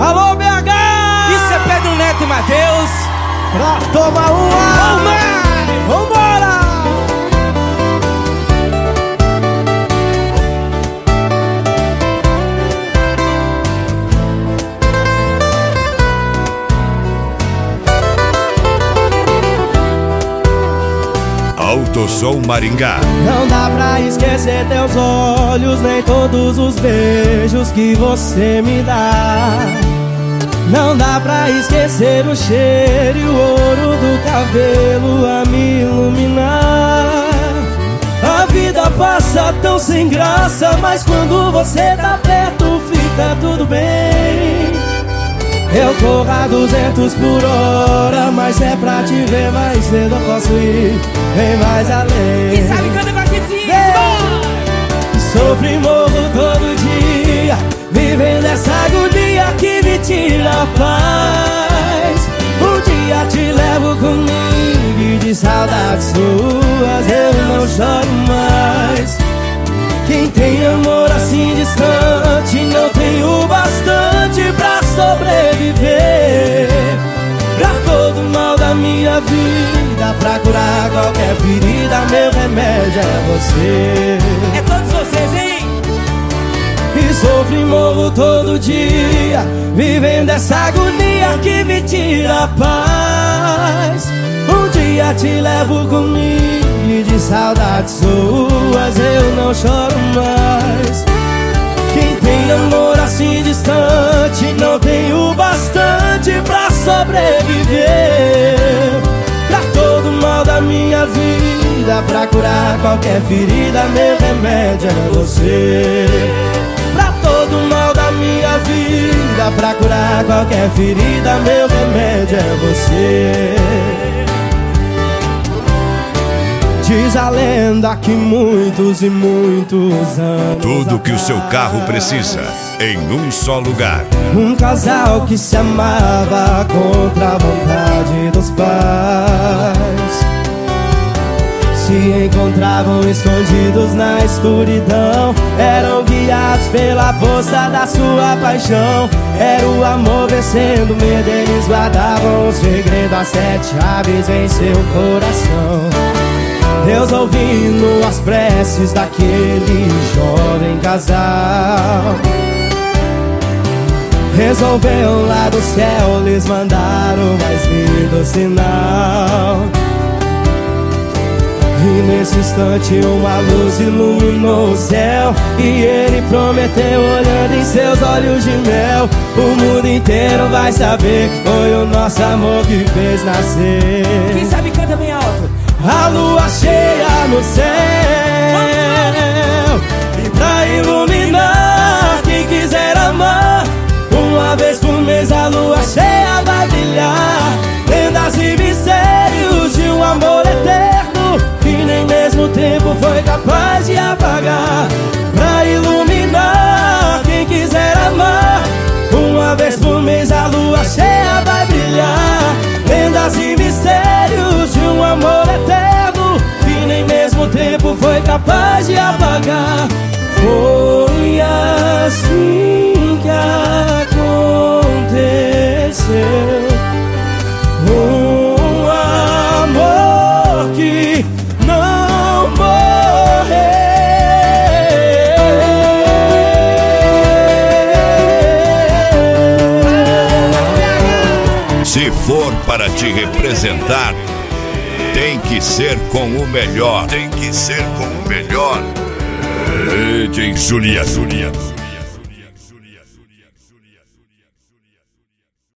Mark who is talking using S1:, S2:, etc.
S1: Alô, BH!
S2: Isso é Pedro Neto e Matheus.
S1: Pra tomar uma! Vambora!
S3: AutoSom Maringá.
S1: Não dá pra esquecer teus olhos, nem todos os beijos que você me dá. Não dá pra esquecer o cheiro e o ouro do cabelo a me iluminar. A vida passa tão sem graça, mas quando você tá perto fica tudo bem. Eu corro a 200 por hora, mas é pra te ver mais cedo eu posso ir bem mais além.
S2: Quem sabe canta com a gente.
S1: Sofro e morro todo dia, vivendo essa agonia que me tira a paz. Um dia te levo comigo e de saudades suas eu não choro mais. Quem tem amor assim distante não tem o bastante pra sobreviver. Pra todo mal da minha vida, pra curar qualquer ferida, meu remédio é você.
S2: É todos vocês, hein?
S1: E sofro e morro todo dia, vivendo essa agonia que me tira a paz. Um dia te levo comigo e de saudades suas eu não choro mais. Quem tem amor assim distante não tem o bastante pra sobreviver. Pra todo mal da minha vida, pra curar qualquer ferida, meu remédio é você. Pra todo mal da minha vida, pra curar qualquer ferida, meu remédio é você. Diz a lenda que muitos e muitos anos
S3: Tudo que o seu carro precisa em um só lugar.
S1: um casal que se amava contra a vontade dos pais se encontravam escondidos na escuridão. Eram guiados pela força da sua paixão. Era o amor vencendo o medo. Eles guardavam o segredo, as 7 chaves em seu coração. Deus ouvindo as preces daquele jovem casal, resolveu lá do céu lhes mandar o mais lindo sinal. E nesse instante uma luz iluminou o céu, e ele prometeu olhando em seus olhos de mel: o mundo inteiro vai saber que foi o nosso amor que fez nascer.
S2: Quem sabe canta bem alto.
S1: A lua cheia no céu, e pra iluminar quem quiser amar, uma vez por mês a lua cheia vai brilhar. Lendas e mistérios de um amor eterno que nem mesmo o tempo foi capaz de apagar. Pra iluminar quem quiser amar, uma vez por mês a lua cheia vai brilhar. Lendas e mistérios de um amor eterno que nem mesmo o tempo foi capaz de apagar. Foi assim que aconteceu, um amor que não morreu.
S3: Se for para te representar, tem que ser com o melhor. Tem que ser com o melhor. DJ Juliano.